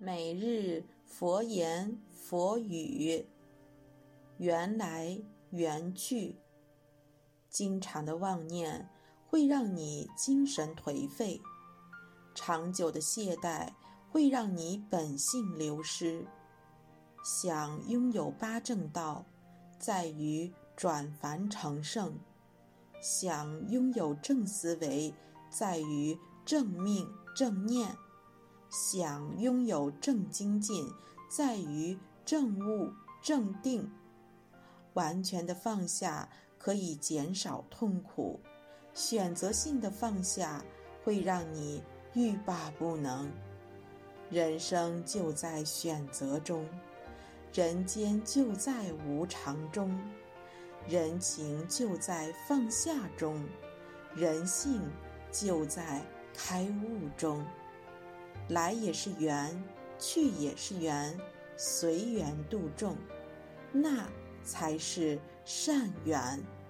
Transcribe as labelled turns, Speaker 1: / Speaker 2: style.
Speaker 1: 每日佛言佛语，缘来缘去。经常的妄念会让你精神颓废，长久的懈怠会让你本性流失。想拥有八正道，在于转凡成圣；想拥有正思维，在于正命正念；想拥有正精进，在于正悟正定。完全的放下可以减少痛苦，选择性的放下会让你欲罢不能。人生就在选择中，人间就在无常中，人情就在放下中，人性就在开悟中。来也是缘，去也是缘，随缘度众，那才是善缘。